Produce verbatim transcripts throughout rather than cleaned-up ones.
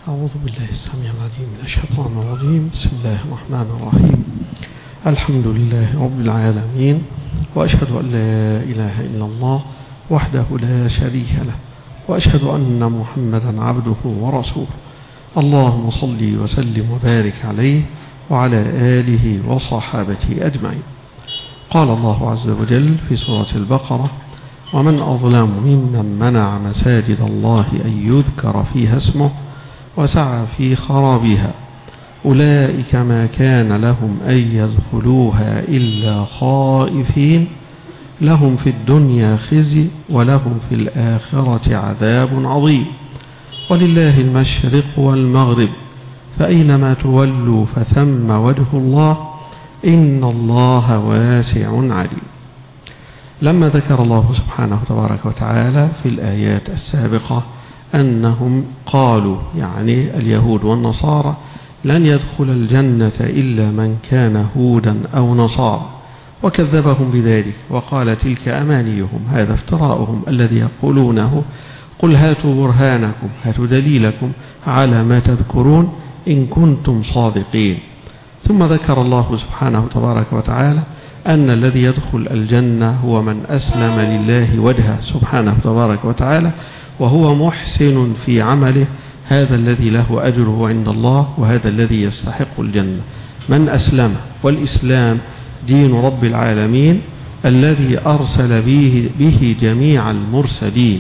أعوذ بالله السميع العليم من الشيطان الرجيم. بسم الله الرحمن الرحيم. الحمد لله رب العالمين، وأشهد أن لا إله إلا الله وحده لا شريك له، وأشهد أن محمدا عبده ورسوله. اللهم صل وسلم وبارك عليه وعلى آله وصحابته أجمعين. قال الله عز وجل في سورة البقرة: ومن أظلم ممن منع مساجد الله أن يذكر فيها اسمه وسعى في خرابها أولئك ما كان لهم أن يدخلوها إلا خائفين لهم في الدنيا خزي ولهم في الآخرة عذاب عظيم ولله المشرق والمغرب فأينما تولوا فثم وجه الله إن الله واسع عليم. لما ذكر الله سبحانه تبارك وتعالى في الآيات السابقة أنهم قالوا، يعني اليهود والنصارى، لن يدخل الجنة إلا من كان هودا أو نصارى، وكذبهم بذلك وقال تلك أمانيهم، هذا افتراؤهم الذي يقولونه. قل هاتوا برهانكم، هاتوا دليلكم على ما تذكرون إن كنتم صادقين. ثم ذكر الله سبحانه تبارك وتعالى أن الذي يدخل الجنة هو من أسلم لله وجهه سبحانه تبارك وتعالى وهو محسن في عمله، هذا الذي له أجره عند الله وهذا الذي يستحق الجنة. من أسلم، والإسلام دين رب العالمين الذي أرسل به, به جميع المرسلين.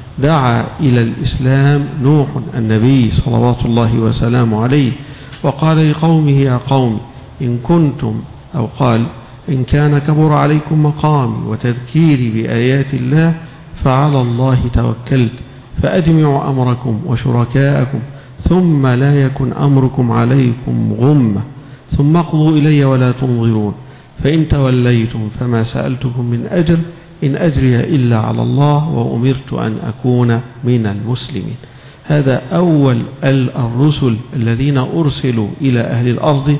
دعا إلى الإسلام نوح النبي صلوات الله وسلامه عليه وقال لقومه: يا قوم إن كنتم، أو قال: إن كان كبر عليكم مقامي وتذكيري بآيات الله فعلى الله توكلت فأجمعوا أمركم وشركاءكم ثم لا يكن أمركم عليكم غمة ثم اقضوا إلي ولا تنظرون فإن توليتم فما سألتكم من أجر إن أجري إلا على الله وأمرت أن أكون من المسلمين. هذا أول الرسل الذين أرسلوا إلى أهل الأرض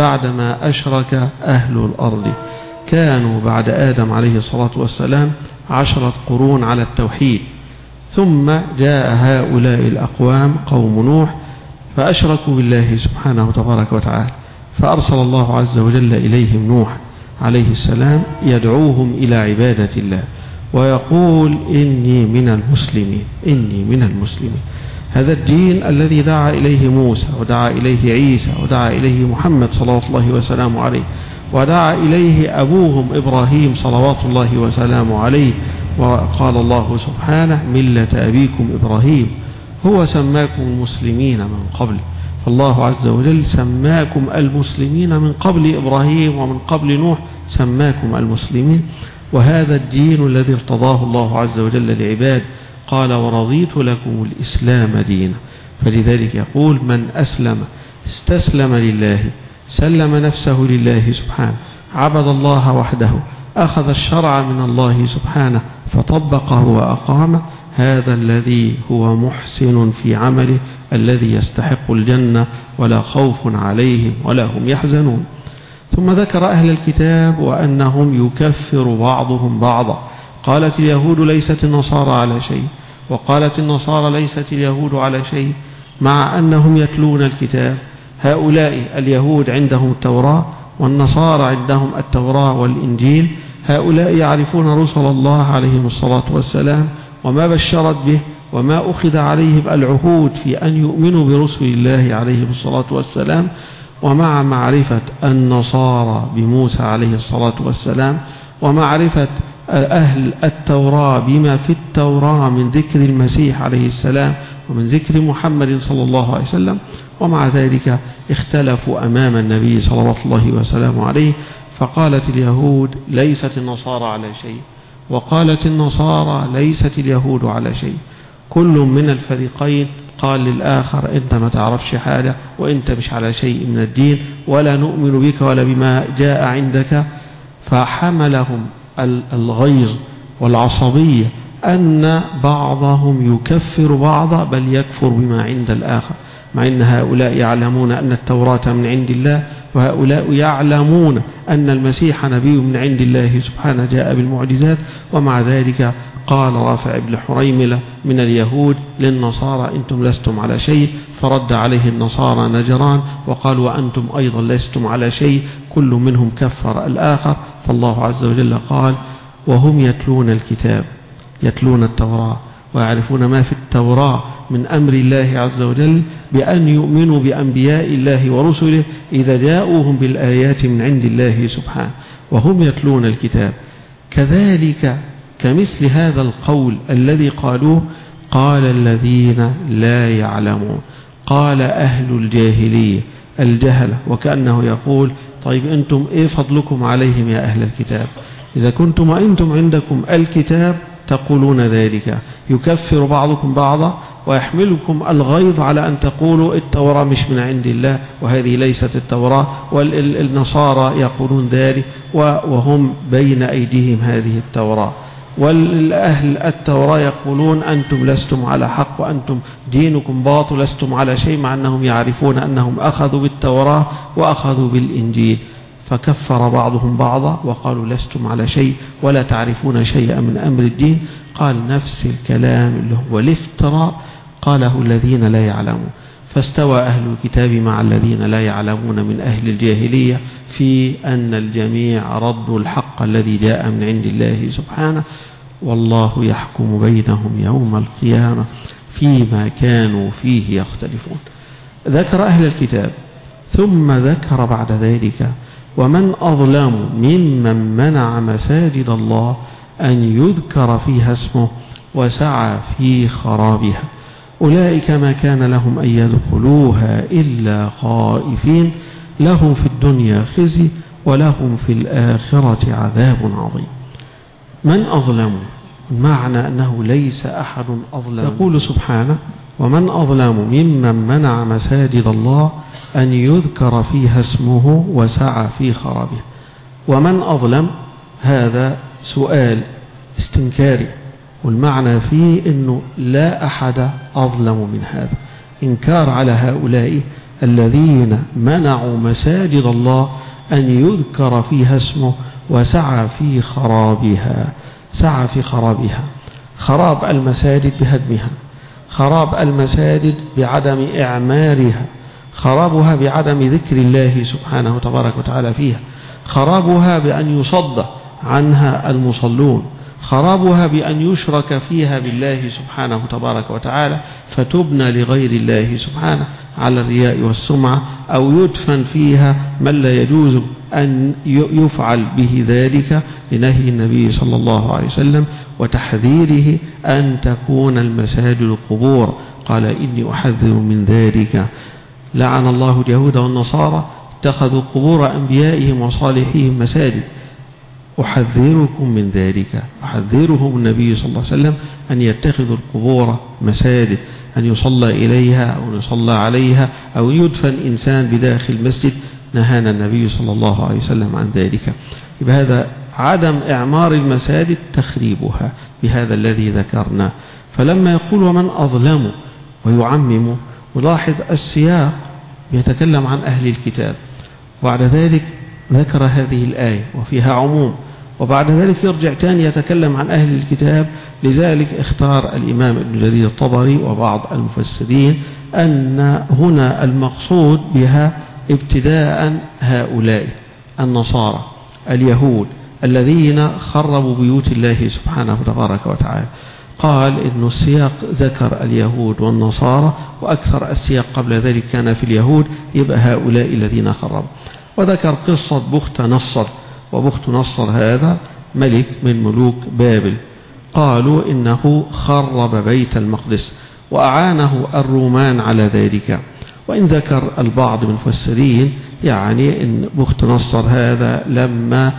بعدما أشرك أهل الأرض. كانوا بعد آدم عليه الصلاة والسلام عشرة قرون على التوحيد، ثم جاء هؤلاء الأقوام قوم نوح فأشركوا بالله سبحانه تبارك وتعالى، فأرسل الله عز وجل إليهم نوح عليه السلام يدعوهم إلى عبادة الله ويقول: إني من المسلمين، إني من المسلمين. هذا الدين الذي دعا إليه موسى ودعا إليه عيسى ودعا إليه محمد صلوات الله وسلامه عليه، ودعا إليه أبوهم إبراهيم صلوات الله وسلامه عليه. وقال الله سبحانه: ملة أبيكم إبراهيم، هو سماكم المسلمين من قبل. فالله عز وجل سماكم المسلمين من قبل إبراهيم ومن قبل نوح، سماكم المسلمين. وهذا الدين الذي ارتضاه الله عز وجل لعباده، قال: ورضيت لكم الإسلام دينا. فلذلك يقول: من أسلم استسلم لله، سلم نفسه لله سبحانه، عبد الله وحده، أخذ الشرع من الله سبحانه فطبقه وأقامه، هذا الذي هو محسن في عمله الذي يستحق الجنة ولا خوف عليهم ولا هم يحزنون. ثم ذكر أهل الكتاب وأنهم يكفر بعضهم بعضا. قالت اليهود ليست النصارى على شيء، وقالت النصارى ليست اليهود على شيء، مع أنهم يتلون الكتاب. هؤلاء اليهود عندهم التوراة والنصارى عندهم التوراة والإنجيل. هؤلاء يعرفون رسل الله عليهم الصلاة والسلام وما بشرت به وما أخذ عليهم العهود في أن يؤمنوا برسل الله عليهم الصلاة والسلام. ومع معرفة النصارى بموسى عليه الصلاة والسلام ومعرفة أهل التوراة بما في التوراة من ذكر المسيح عليه السلام ومن ذكر محمد صلى الله عليه وسلم، ومع ذلك اختلفوا أمام النبي صلى الله وسلم عليه. فقالت اليهود ليست النصارى على شيء، وقالت النصارى ليست اليهود على شيء. كل من الفريقين قال للآخر: أنت ما تعرفش حاجة، وأنت مش على شيء من الدين، ولا نؤمن بك ولا بما جاء عندك. فحملهم الغيظ والعصبية أن بعضهم يكفر بعضا، بل يكفر بما عند الآخر، مع أن هؤلاء يعلمون أن التوراة من عند الله وهؤلاء يعلمون أن المسيح نبي من عند الله سبحانه جاء بالمعجزات، ومع ذلك قال رافع بن حريملة من اليهود للنصارى أنتم لستم على شيء، فرد عليه النصارى نجران وقالوا وأنتم أيضا لستم على شيء، كل منهم كفر الآخر. فالله عز وجل قال وهم يتلون الكتاب، يتلون التوراة ويعرفون ما في التوراة من أمر الله عز وجل بأن يؤمنوا بأنبياء الله ورسله إذا جاءوهم بالآيات من عند الله سبحانه، وهم يتلون الكتاب. كذلك كمثل هذا القول الذي قالوه قال الذين لا يعلمون، قال أهل الجاهلية الجهلة، وكأنه يقول طيب أنتم إيه فضلكم عليهم يا أهل الكتاب؟ إذا كنتم أنتم عندكم الكتاب تقولون ذلك، يكفر بعضكم بعضا ويحملكم الغيظ على أن تقولوا التوراة مش من عند الله وهذه ليست التوراة، والنصارى يقولون ذلك وهم بين أيديهم هذه التوراة، والأهل التوراة يقولون أنتم لستم على حق وأنتم دينكم باطل، لستم على شيء، مع أنهم يعرفون أنهم أخذوا بالتوراة وأخذوا بالإنجيل. فكفر بعضهم بعضا وقالوا لستم على شيء ولا تعرفون شيئا من أمر الدين. قال نفس الكلام اللي هو الافتراء قاله الذين لا يعلمون، فاستوى أهل الكتاب مع الذين لا يعلمون من أهل الجاهلية في أن الجميع ردوا الحق الذي جاء من عند الله سبحانه، والله يحكم بينهم يوم القيامة فيما كانوا فيه يختلفون. ذكر أهل الكتاب ثم ذكر بعد ذلك ومن أظلم ممن منع مساجد الله أن يذكر فيها اسمه وسعى في خرابها، أولئك ما كان لهم أن يدخلوها إلا خائفين، لهم في الدنيا خزي ولهم في الآخرة عذاب عظيم. من أظلم؟ معنى أنه ليس أحد أظلم. يقول سبحانه ومن أظلم ممن منع مساجد الله أن يذكر فيها اسمه وسعى في خرابها. ومن أظلم هذا سؤال استنكاري، والمعنى فيه أنه لا أحد أظلم من هذا، إنكار على هؤلاء الذين منعوا مساجد الله أن يذكر فيها اسمه وسعى في خرابها. سعى في خرابها، خراب المساجد بهدمها، خراب المساجد بعدم إعمارها، خرابها بعدم ذكر الله سبحانه وتبارك وتعالى فيها، خرابها بأن يصد عنها المصلون، خرابها بأن يشرك فيها بالله سبحانه وتبارك وتعالى فتبنى لغير الله سبحانه على الرياء والسمعة، أو يدفن فيها من لا يجوز أن يفعل به ذلك لنهي النبي صلى الله عليه وسلم وتحذيره أن تكون المساجد قبور، قال إني أحذر من ذلك. لعن الله اليهود والنصارى اتخذوا قبور أنبيائهم وصالحيهم مساجد، أحذركم من ذلك، أحذرهم النبي صلى الله عليه وسلم أن يتخذوا القبور مساجد، أن يصلى إليها أو يصلى عليها أو يدفن إنسان بداخل المسجد، نهانا النبي صلى الله عليه وسلم عن ذلك. بهذا عدم إعمار المساجد تخريبها بهذا الذي ذكرنا. فلما يقول ومن أظلم ويعمم، ولاحظ السياق يتكلم عن أهل الكتاب، وبعد ذلك ذكر هذه الآية وفيها عموم، وبعد ذلك يرجع تاني يتكلم عن أهل الكتاب. لذلك اختار الإمام ابن جرير الطبري وبعض المفسرين أن هنا المقصود بها ابتداء هؤلاء النصارى اليهود الذين خربوا بيوت الله سبحانه وتبارك وتعالى. قال إن السياق ذكر اليهود والنصارى، وأكثر السياق قبل ذلك كان في اليهود، يبقى هؤلاء الذين خربوا. وذكر قصة بخت نصر، وبخت نصر هذا ملك من ملوك بابل، قالوا إنه خرب بيت المقدس وأعانه الرومان على ذلك. وإن ذكر البعض من المفسرين يعني إن بخت نصر هذا لما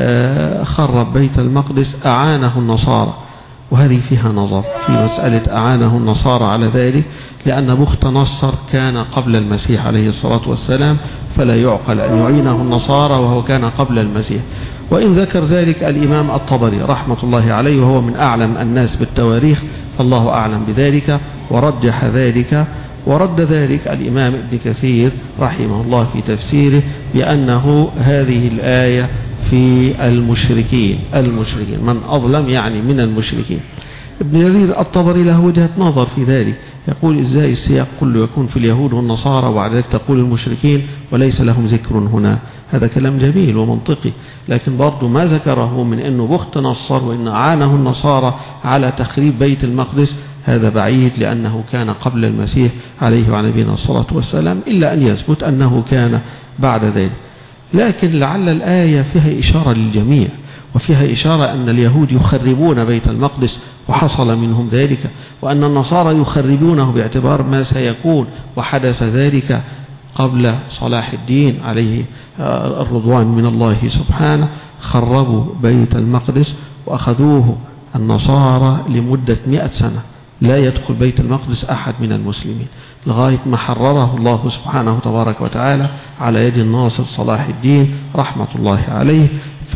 خرب بيت المقدس أعانه النصارى، وهذه فيها نظر في مسألة أعانه النصارى على ذلك، لأن بخت نصر كان قبل المسيح عليه الصلاة والسلام، فلا يعقل أن يعينه النصارى وهو كان قبل المسيح. وإن ذكر ذلك الإمام الطبري رحمة الله عليه، وهو من أعلم الناس بالتواريخ، فالله أعلم بذلك، ورجح ذلك ورد ذلك الإمام ابن كثير رحمه الله في تفسيره بأنه هذه الآية في المشركين المشركين من أظلم يعني من المشركين. ابن جرير الطبري له وجهة نظر في ذلك، يقول إزاي السياق كله يكون في اليهود والنصارى وبعد ذلك تقول المشركين وليس لهم ذكر هنا؟ هذا كلام جميل ومنطقي، لكن برضو ما ذكره من أنه بخت نصر وإن أعانه النصارى على تخريب بيت المقدس هذا بعيد، لأنه كان قبل المسيح عليه وعلى نبينا الصلاة والسلام، إلا أن يثبت أنه كان بعد ذلك. لكن لعل الآية فيها إشارة للجميع، وفيها إشارة أن اليهود يخربون بيت المقدس وحصل منهم ذلك، وأن النصارى يخربونه باعتبار ما سيكون، وحدث ذلك قبل صلاح الدين عليه الرضوان من الله سبحانه. خربوا بيت المقدس وأخذوه النصارى لمدة مئة سنة لا يدخل بيت المقدس أحد من المسلمين، لغاية ما حرره الله سبحانه تبارك وتعالى على يد الناصر صلاح الدين رحمة الله عليه،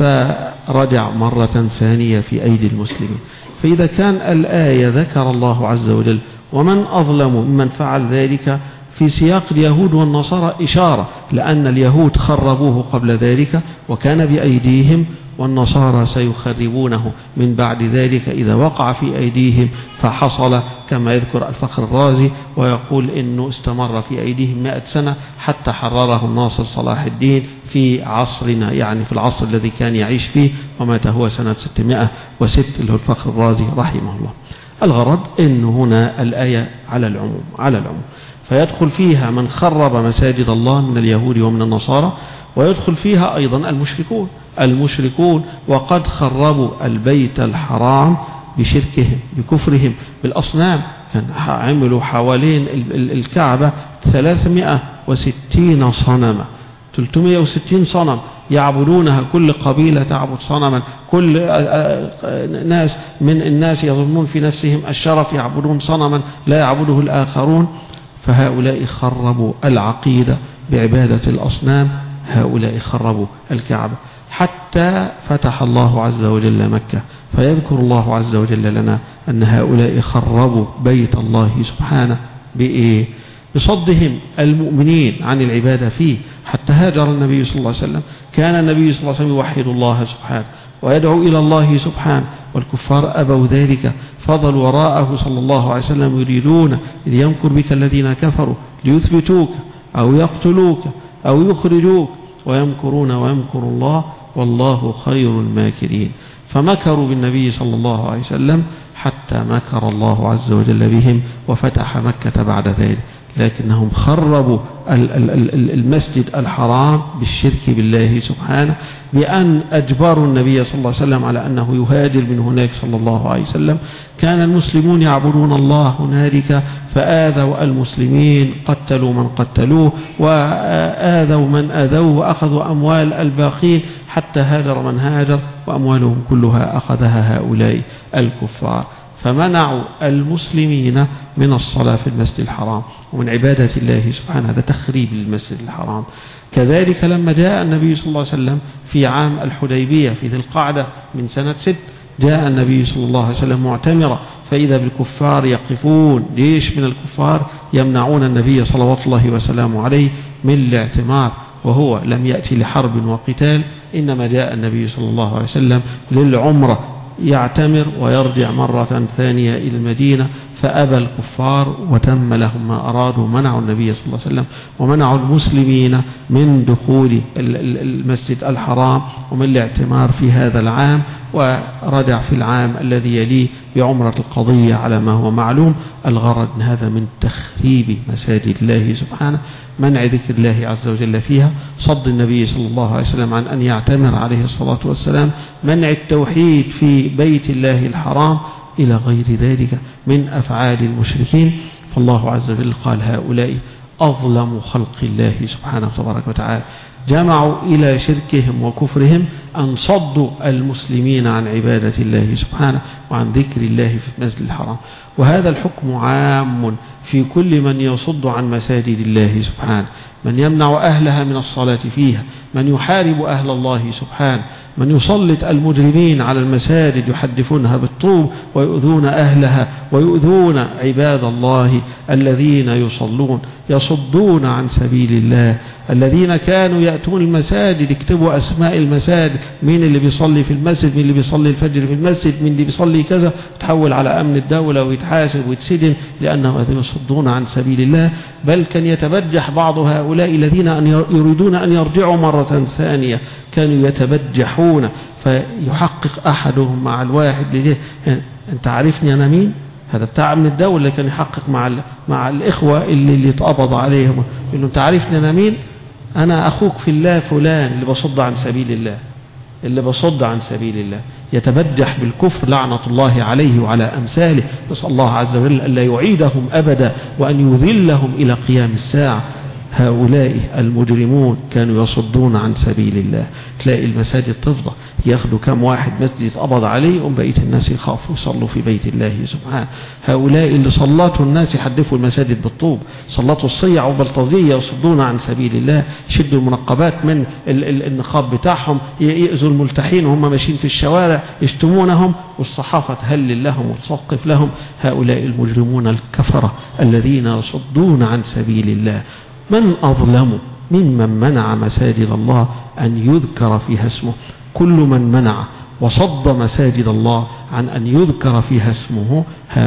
فرجع مرة ثانية في أيدي المسلمين. فإذا كان الآية ذكر الله عز وجل ومن أظلم ممن فعل ذلك في سياق اليهود والنصارى إشارة، لأن اليهود خربوه قبل ذلك وكان بأيديهم، والنصارى سيخربونه من بعد ذلك إذا وقع في أيديهم فحصل، كما يذكر الفخر الرازي ويقول إنه استمر في أيديهم مئة سنة حتى حرره الناصر صلاح الدين في عصرنا، يعني في العصر الذي كان يعيش فيه، ومات هو سنة ستمائة وستة اللي هو الفخر الرازي رحمه الله. الغرض إن هنا الآية على العموم على العموم فيدخل فيها من خرب مساجد الله من اليهود ومن النصارى، ويدخل فيها أيضا المشركون المشركون وقد خربوا البيت الحرام بشركهم بكفرهم بالأصنام. كان عملوا حوالين الكعبة ثلاثمائة وستين صنما، ثلاثمائة وستين صنم يعبدونها، كل قبيلة تعبد صنما، كل ناس من الناس يظنون في نفسهم الشرف يعبدون صنما لا يعبده الآخرون. فهؤلاء خربوا العقيدة بعبادة الأصنام، هؤلاء خربوا الكعبة، حتى فتح الله عز وجل مكة. فيذكر الله عز وجل لنا أن هؤلاء خربوا بيت الله سبحانه بإيه؟ بصدهم المؤمنين عن العبادة فيه، حتى هاجر النبي صلى الله عليه وسلم. كان النبي صلى الله عليه وسلم يوحد الله سبحانه ويدعو إلى الله سبحانه، والكفار أبوا ذلك، فضلوا وراءه صلى الله عليه وسلم يريدون إذ يمكر بك الذين كفروا ليثبتوك أو يقتلوك أو يخرجوك، ويمكرون ويمكر الله والله خير الماكرين. فمكروا بالنبي صلى الله عليه وسلم حتى مكر الله عز وجل بهم وفتح مكة بعد ذلك، لكنهم خربوا المسجد الحرام بالشرك بالله سبحانه، بأن أجبروا النبي صلى الله عليه وسلم على أنه يهاجر من هناك صلى الله عليه وسلم. كان المسلمون يعبدون الله هنالك فآذوا المسلمين، قتلوا من قتلوه وآذوا من آذوه، وأخذوا أموال الباقين حتى هاجر من هاجر، وأموالهم كلها أخذها هؤلاء الكفار. فمنعوا المسلمين من الصلاة في المسجد الحرام ومن عبادة الله سبحانه، هذا تخريب للمسجد الحرام. كذلك لما جاء النبي صلى الله عليه وسلم في عام الحديبية في ذي القعدة من سنة ست، جاء النبي صلى الله عليه وسلم معتمرا، فإذا بالكفار يقفون، جيش من الكفار يمنعون النبي صلوات الله وسلامه عليه من الاعتمار، وهو لم يأتي لحرب وقتال، إنما جاء النبي صلى الله عليه وسلم للعمرة يعتمر ويرجع مرة ثانية إلى المدينة. فأبى الكفار وتم لهم ما أرادوا، منعوا النبي صلى الله عليه وسلم ومنعوا المسلمين من دخول المسجد الحرام ومن الاعتمار في هذا العام، ورجع في العام الذي يليه بعمرة القضية على ما هو معلوم. الغرض من هذا من تخريب مساجد الله سبحانه، منع ذكر الله عز وجل فيها، صد النبي صلى الله عليه وسلم عن أن يعتمر عليه الصلاة والسلام، منع التوحيد في بيت الله الحرام، إلى غير ذلك من أفعال المشركين. فالله عز وجل قال هؤلاء أظلم خلق الله سبحانه وتبارك وتعالى، جمعوا إلى شركهم وكفرهم أن صدوا المسلمين عن عبادة الله سبحانه وعن ذكر الله في المسجد الحرام. وهذا الحكم عام في كل من يصد عن مساجد الله سبحانه، من يمنع أهلها من الصلاة فيها، من يحارب أهل الله سبحانه، من يسلط المجرمين على المساجد يحدفونها بالطوب ويؤذون أهلها ويؤذون عباد الله الذين يصلون يصدون عن سبيل الله، الذين كانوا يأتون المساجد يكتبوا أسماء المساجد، مين اللي بيصلي في المسجد، مين اللي بيصلي الفجر في المسجد، مين اللي بيصلي كذا، تحول على أمن الدولة ويتحاسب ويتسجن لأنهم يصدون عن سبيل الله. بل كان يتبجح بعض هؤلاء الذين أن يريدون أن يرجعوا مرة ثانية، كانوا يتبجحون فيحقق أحدهم مع الواحد ليه أنت عارفني أنا مين؟ هذا بتاع من الدولة اللي كان يحقق مع مع الإخوة اللي اللي اتقبض عليهم، يقول له أنت عارفني أنا مين؟ أنا أخوك في الله فلان اللي بصد عن سبيل الله، اللي بصد عن سبيل الله. يتبجح بالكفر لعنة الله عليه وعلى أمثاله، نسأل الله عز وجل ألا يعيدهم أبدا وأن يذلهم إلى قيام الساعة. هؤلاء المجرمون كانوا يصدون عن سبيل الله. تلاقي المساجد تفضى، ياخدوا كم واحد مسجد يتقبض عليه وبقية الناس يخافوا يصلوا في بيت الله سبحانه. هؤلاء اللي صلاتوا الناس يحدفوا المساجد بالطوب، صلاتوا الصيع وبلطجية يصدون عن سبيل الله، يشدوا المنقبات من النقاب بتاعهم، يأذوا الملتحين وهم ماشيين في الشوارع يشتمونهم، والصحافة تهلل لهم وتسقف لهم. هؤلاء المجرمون الكفرة الذين يصدون عن سبيل الله. من أظلم ممن منع مساجد الله أن يذكر فيها اسمه؟ كل من منع وصد مساجد الله عن أن يذكر فيها اسمه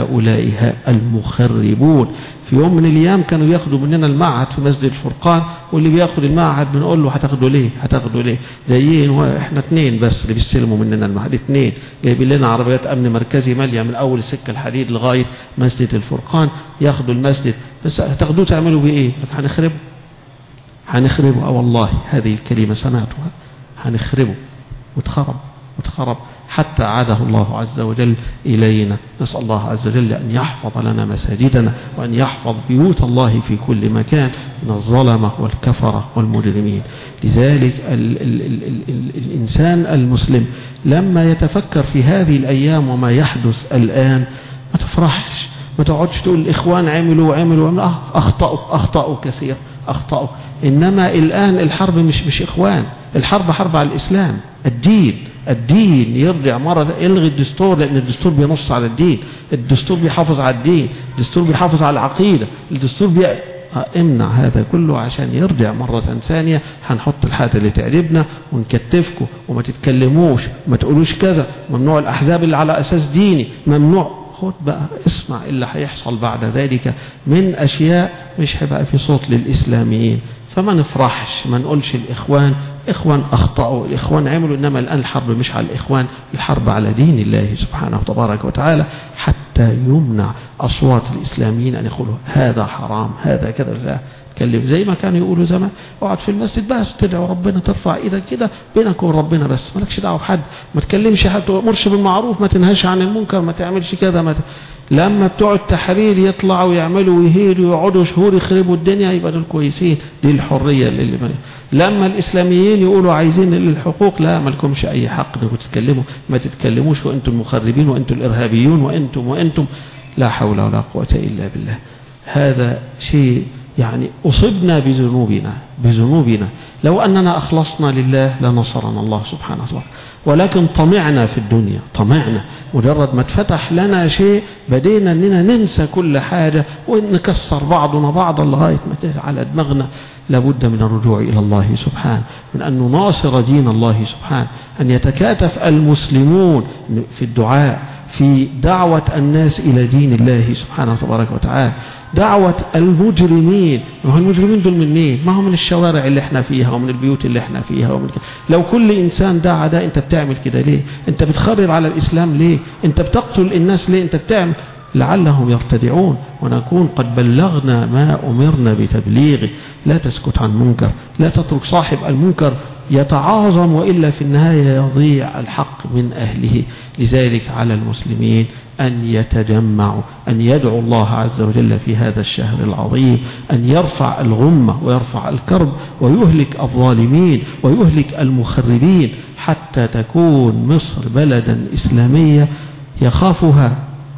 هؤلاء المخربون. في يوم من الأيام كانوا ياخدوا مننا المعهد في مسجد الفرقان، واللي بياخد المعهد بنقول له هتاخده ليه هتاخده ليه جايين واحنا اثنين بس اللي بيستلموا مننا المعهد، اثنين جايبين لنا عربيات أمن مركزي مالية من أول السكة الحديد لغاية مسجد الفرقان ياخدوا المسجد، بس هتاخدوه تعملوا بيه ايه؟ هنخربه هنخربه. اه والله هذه الكلمة سمعتها، هنخربه وتخرب وتخرب حتى عاده الله عز وجل إلينا. نسأل الله عز وجل أن يحفظ لنا مساجدنا وأن يحفظ بيوت الله في كل مكان من الظلمة والكفرة والمجرمين. لذلك ال ال ال ال ال الإنسان المسلم لما يتفكر في هذه الأيام وما يحدث الآن ما تفرحش، ما تقعدش تقول الإخوان عملوا عملوا عملوا آه أخطأوا أخطأوا كثير أخطأوا. إنما الآن الحرب مش مش إخوان، الحرب حرب على الإسلام. الدين الدين يرجع مرة، يلغي الدستور لأن الدستور بينص على الدين، الدستور بيحافظ على الدين، الدستور بيحافظ على العقيدة، الدستور بي... امنع هذا كله عشان يرجع مرة ثانية. هنحط الحاجة اللي تعجبنا ونكتفكم وما تتكلموش وما تقولوش كذا، ممنوع الأحزاب اللي على أساس ديني ممنوع. خد بقى اسمع اللي هيحصل بعد ذلك من أشياء مش هيبقى في صوت للإسلاميين. فما نفرحش، ما نقولش الإخوان إخوان أخطأوا، الإخوان عملوا، إنما الآن الحرب مش على الإخوان، الحرب على دين الله سبحانه وتبارك وتعالى، حتى يمنع أصوات الإسلاميين أن يقولوا هذا حرام هذا كذا. لا تكلم زي ما كانوا يقولوا زمان، اقعد في المسجد بس تدعو ربنا، ترفع ايدك كده بينك وبين ربنا بس، مالكش دعوه بحد، ما تكلمش حد، ما تأمرش بالمعروف، ما تنهاش عن المنكر، ما تعملش كذا. ما ت... لما بتوع التحرير يطلعوا ويعملوا ويهيدوا ويقعدوا شهور يخربوا الدنيا يبقى دول كويسين، دي الحريه اللي بني. لما الاسلاميين يقولوا عايزين الحقوق، لا مالكمش اي حق انكم تتكلموا، ما تتكلموش وانتم المخربين وانتم الارهابيون وانتم وانتم لا حول ولا قوه الا بالله. هذا شيء يعني أصبنا بذنوبنا بذنوبنا لو أننا أخلصنا لله لنصرنا الله سبحانه وتعالى، ولكن طمعنا في الدنيا، طمعنا مجرد ما اتفتح لنا شيء بدينا أننا ننسى كل حاجة ونكسر بعضنا بعضا لغاية ما على دماغنا. لابد من الرجوع إلى الله سبحانه، من أن نناصر دين الله سبحانه، أن يتكاتف المسلمون في الدعاء، في دعوة الناس إلى دين الله سبحانه وتبارك وتعالى. دعوة المجرمين، ما هو المجرمين دول من مين؟ ما هو من الشوارع اللي احنا فيها ومن البيوت اللي احنا فيها ومن كده. لو كل إنسان دعا ده، انت بتعمل كده ليه؟ انت بتخرب على الإسلام ليه؟ انت بتقتل الناس ليه؟ انت بتعمل لعلهم يرتدعون ونكون قد بلغنا ما أمرنا بتبليغه. لا تسكت عن منكر، لا تترك صاحب المنكر يتعاظم، وإلا في النهاية يضيع الحق من أهله. لذلك على المسلمين أن يتجمعوا، أن يدعوا الله عز وجل في هذا الشهر العظيم أن يرفع الغمة ويرفع الكرب ويهلك الظالمين ويهلك المخربين، حتى تكون مصر بلدا إسلامية يخافها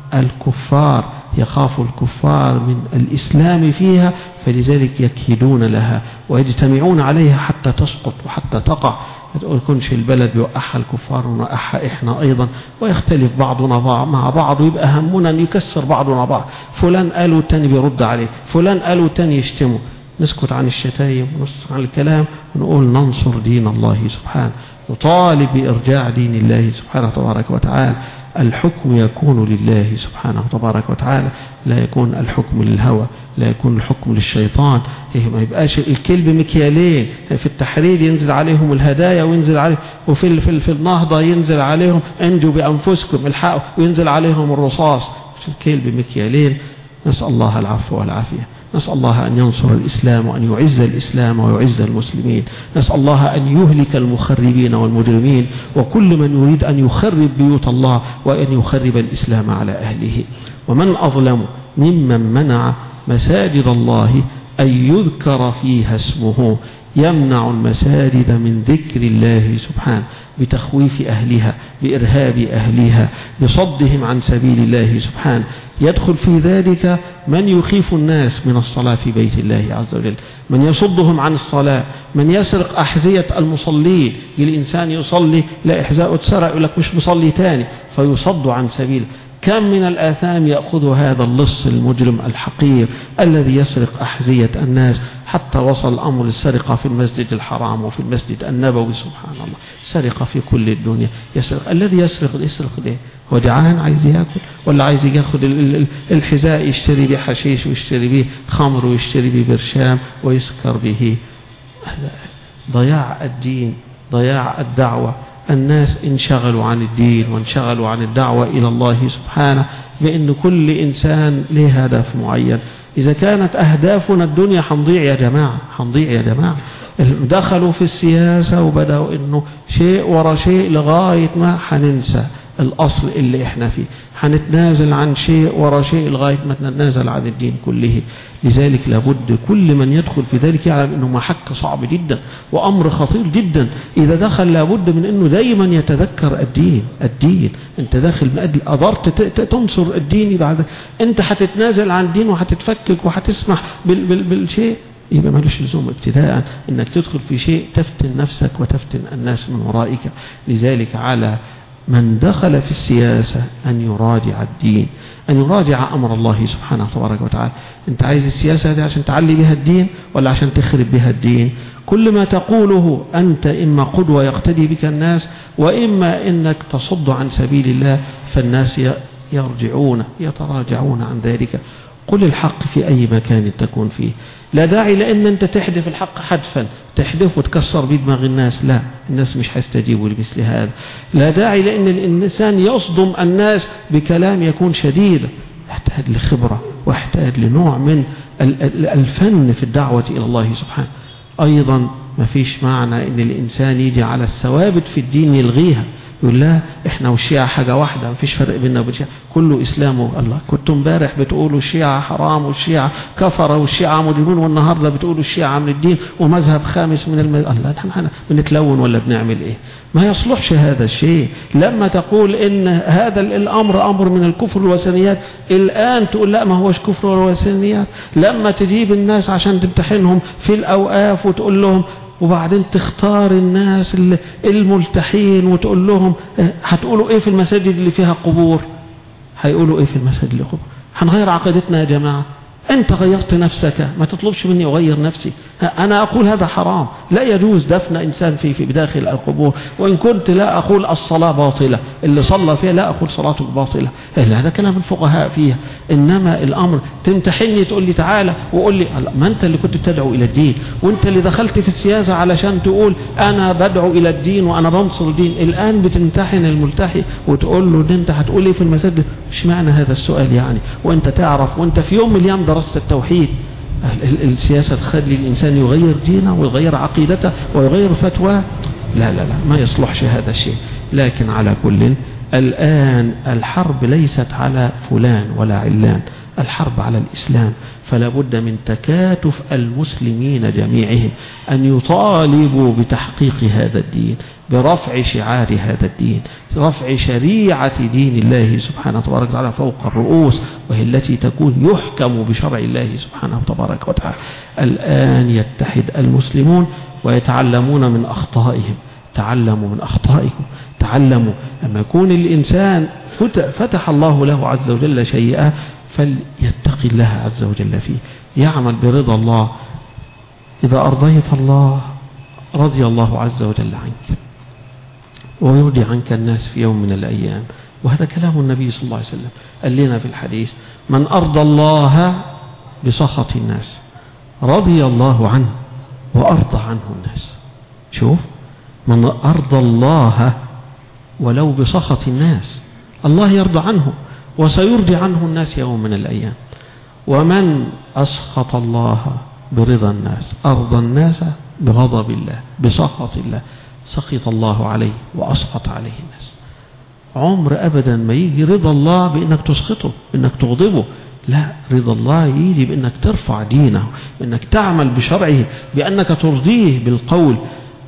الكفار، يخاف الكفار من الإسلام فيها، فلذلك يكيدون لها ويجتمعون عليها حتى تسقط وحتى تقع. ما يكونش البلد يوقعها الكفار ونوقعها إحنا أيضا، ويختلف بعضنا بعض مع بعض، ويبقى همنا أن يكسر بعضنا بعض. فلان قالوا التاني بيرد عليه، فلان قالوا التاني يشتمه. نسكت عن الشتايم ونسكت عن الكلام ونقول ننصر دين الله سبحانه، نطالب بإرجاع دين الله سبحانه تبارك وتعالى. الحكم يكون لله سبحانه تبارك وتعالى، لا يكون الحكم للهوى، لا يكون الحكم للشيطان. ما يبقاش الكلب مكيالين، في التحرير ينزل عليهم الهدايا وينزل عليهم، وفي في, في النهضة ينزل عليهم انجوا بأنفسكم الحقوا، وينزل عليهم الرصاص. الكلب مكيالين. نسأل الله العفو والعافية، نسأل الله أن ينصر الإسلام وأن يعز الإسلام ويعز المسلمين، نسأل الله أن يهلك المخربين والمجرمين وكل من يريد أن يخرب بيوت الله وأن يخرب الإسلام على أهله. ومن أظلم ممن منع مساجد الله أن يذكر فيها اسمه، يمنع المساجد من ذكر الله سبحانه بتخويف أهلها، بإرهاب أهلها، بصدهم عن سبيل الله سبحانه. يدخل في ذلك من يخيف الناس من الصلاة في بيت الله عز وجل، من يصدهم عن الصلاة، من يسرق أحذية المصلين. الإنسان يصلي لا إحذاء اتسرق، يقول لك مش مصلي تاني، فيصد عن سبيل. كم من الآثام يأخذ هذا اللص المجرم الحقير الذي يسرق أحذية الناس، حتى وصل الأمر السرقة في المسجد الحرام وفي المسجد النبوي. سبحان الله، سرقة في كل الدنيا. يسرق الذي يسرق يسرق ليه؟ هو جعان عايز يأكل، ولا عايز ياخد الحذاء يشتري به حشيش ويشتري به خمر ويشتري به برشام ويسكر به؟ ضياع الدين، ضياع الدعوة. الناس انشغلوا عن الدين وانشغلوا عن الدعوة إلى الله سبحانه، بأن كل إنسان له هدف معين. إذا كانت أهدافنا الدنيا حنضيع يا جماعة، حنضيع يا جماعة. دخلوا في السياسة وبدأوا إنه شيء ورا شيء لغاية ما حننسى الأصل اللي إحنا فيه، حنتنازل عن شيء ورا شيء لغاية ما نتنازل عن الدين كله. لذلك لابد كل من يدخل في ذلك يعلم أنه محك صعب جدا وأمر خطير جدا. إذا دخل لابد من أنه دايما يتذكر الدين. الدين أنت داخل من أجل أضرت تنصر الدين، بعد أنت حتتنازل عن الدين وحتتفكك وحتسمح بال بال بالشيء، يبقى مالوش لزوم ابتداء أنك تدخل في شيء تفتن نفسك وتفتن الناس من ورائك. لذلك على من دخل في السياسة أن يراجع الدين، أن يراجع أمر الله سبحانه تبارك وتعالى. أنت عايز السياسة دي عشان تعلي بها الدين ولا عشان تخرب بها الدين؟ كل ما تقوله أنت إما قدوة يقتدي بك الناس، وإما إنك تصد عن سبيل الله، فالناس يرجعون يتراجعون عن ذلك. قل الحق في أي مكان تكون فيه، لا داعي لأن أنت تحدف الحق حدفا، تحدف وتكسر بدماغ الناس، لا، الناس مش هيستجيبوا لمثل هذا. لا داعي لأن الإنسان يصدم الناس بكلام يكون شديد، يحتاج لخبرة ويحتاج لنوع من الفن في الدعوة إلى الله سبحانه. أيضا ما فيش معنى أن الإنسان يجي على الثوابت في الدين يلغيها، يقول لا احنا والشيعة حاجة واحدة، مفيش فرق بيننا وبين الشيعة، كله اسلام. الله، كنتم امبارح بتقولوا الشيعة حرام والشيعة كفرة والشيعة مجرمون، والنهاردة بتقولوا الشيعة من الدين ومذهب خامس من المذهب. الله، احنا بنتلون ولا بنعمل ايه؟ ما يصلحش هذا الشيء. لما تقول ان هذا الامر امر من الكفر والوثنيات، الان تقول لا ما هوش كفر والوثنيات. لما تجيب الناس عشان تمتحنهم في الاوقاف وتقول لهم، وبعدين تختار الناس الملتحين وتقول لهم هتقولوا ايه في المساجد اللي فيها قبور؟ هيقولوا ايه في المساجد اللي قبور؟ هنغير عقيدتنا يا جماعة؟ انت غيرت نفسك، ما تطلبش مني اغير نفسي. انا اقول هذا حرام، لا يجوز دفن انسان في في بداخل القبور، وان كنت لا اقول الصلاة باطلة، اللي صلى فيها لا اقول صلاته باطلة، هذا كلام الفقهاء فيها. انما الامر تمتحني تقول لي تعالى وقول لي، ما انت اللي كنت بتدعو الى الدين، وانت اللي دخلت في السياسة علشان تقول انا بدعو الى الدين وانا بنصر الدين، الان بتمتحن الملتحي وتقول له ان انت هتقول ايه في المسجد؟ مش معنى هذا السؤال يعني؟ وانت تعرف وانت في يوم من الايام درست التوحيد. السياسة تخلي الإنسان يغير دينه ويغير عقيدته ويغير فتواه. لا لا لا ما يصلحش هذا الشيء. لكن على كل الآن الحرب ليست على فلان ولا علان، الحرب على الإسلام، فلا بد من تكاتف المسلمين جميعهم أن يطالبوا بتحقيق هذا الدين، برفع شعار هذا الدين، رفع شريعة دين الله سبحانه وتبارك وتعالى فوق الرؤوس، وهي التي تكون يحكم بشرع الله سبحانه وتبارك وتعالى. الآن يتحد المسلمون ويتعلمون من أخطائهم. تعلموا من أخطائكم، تعلموا لما يكون الإنسان فتح الله له عز وجل شيئا فليتقي الله عز وجل فيه، يعمل برضا الله. إذا أرضيت الله رضي الله عز وجل عنك ويرضي عنك الناس في يوم من الأيام. وهذا كلام النبي صلى الله عليه وسلم قال لنا في الحديث: من أرضى الله بسخط الناس رضي الله عنه وأرضى عنه الناس. شوف، من أرضى الله ولو بسخط الناس، الله يرضى عنه وسيرضي عنه الناس يوم من الأيام. ومن أسخط الله برضا الناس أرضى الناس بغضب الله بسخط الله، سخط الله عليه وأسخط عليه الناس. عمر أبدا ما يجي رضا الله بأنك تسخطه، بأنك تغضبه، لا، رضا الله يجي بأنك ترفع دينه، بأنك تعمل بشرعه، بأنك ترضيه بالقول.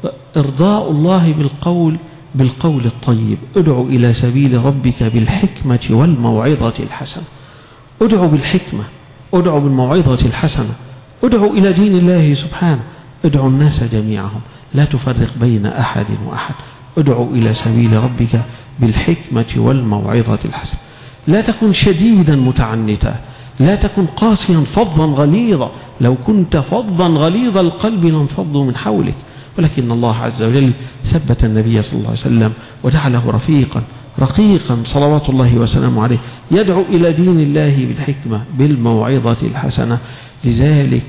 إرضاء الله بالقول بالقول الطيب. ادعو إلى سبيل ربك بالحكمة والموعظة الحسنة. ادعو بالحكمة، ادعو بالموعظة الحسنة، ادعو إلى دين الله سبحانه، ادعو الناس جميعهم، لا تفرق بين أحد وأحد. ادعو إلى سبيل ربك بالحكمة والموعظة الحسنة. لا تكن شديدا متعنتا، لا تكن قاسيا فظا غليظا. لو كنت فظا غليظ القلب لانفضوا من حولك، ولكن الله عز وجل ثبت النبي صلى الله عليه وسلم وجعله رفيقا رقيقا صلوات الله وسلامه عليه، يدعو إلى دين الله بالحكمة بالموعظة الحسنة. لذلك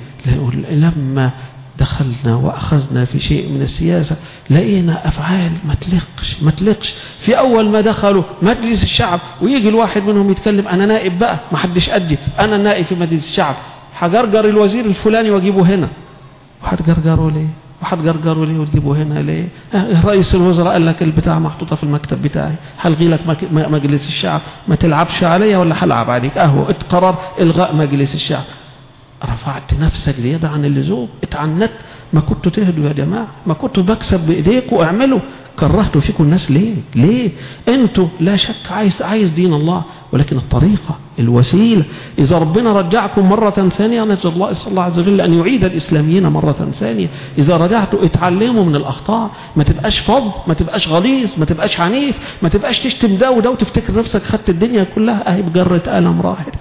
لما دخلنا وأخذنا في شيء من السياسة لقينا أفعال ما تلقش ما تلقش. في أول ما دخلوا مجلس الشعب ويجي الواحد منهم يتكلم: أنا نائب بقى، ما حدش أدي، أنا نائب في مجلس الشعب، حجرجر الوزير الفلاني واجيبه هنا. وحتجرجره ليه؟ وحتجرجره ليه وتجيبه هنا ليه؟ رئيس الوزراء قال لك البتاع محطوطة في المكتب بتاعي، هلغي لك مجلس الشعب، ما تلعبش عليا ولا هلعب عليك، أهو قرار إلغاء مجلس الشعب. رفعت نفسك زيادة عن اللزوم، اتعنت. ما كنتوا تهدوا يا جماعة، ما كنتوا بكسب بإيديكم واعملوا. كرهتوا فيكم الناس ليه؟ ليه؟ انتوا لا شك عايز عايز دين الله، ولكن الطريقة الوسيلة. إذا ربنا رجعكم مرة ثانية نسأل الله الله عز وجل أن يعيد الإسلاميين مرة ثانية. إذا رجعتوا اتعلموا من الأخطاء، ما تبقاش فظ، ما تبقاش غليظ، ما تبقاش عنيف، ما تبقاش تشتم ده وده وتفتكر نفسك خدت الدنيا كلها أهي بجرة قلم راحت.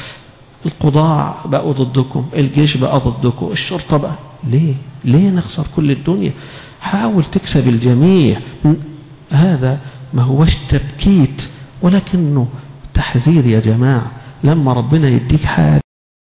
القضاء بقوا ضدكم، الجيش بقى ضدكم، الشرطة بقى. ليه؟ ليه نخسر كل الدنيا؟ حاول تكسب الجميع. هذا ما هوش تبكيت ولكنه تحذير يا جماعة. لما ربنا يديك حاجة